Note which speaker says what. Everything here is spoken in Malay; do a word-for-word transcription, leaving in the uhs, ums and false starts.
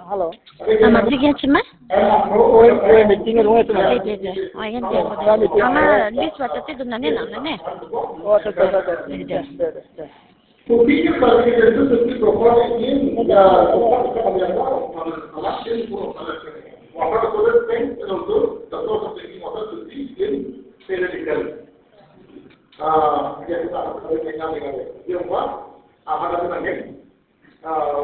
Speaker 1: halo.
Speaker 2: Ama sige cuma?
Speaker 1: Oh, oh, meeting rumah itu.
Speaker 2: Iya iya iya. Oh iya dia kode. Ama di suatu itu nane nane.
Speaker 1: Oh, ada ada ada.
Speaker 2: Iya.
Speaker 3: Por que que para que Jesus se propõe em da familiar para a gente por para o agora todo tem o doutor da toda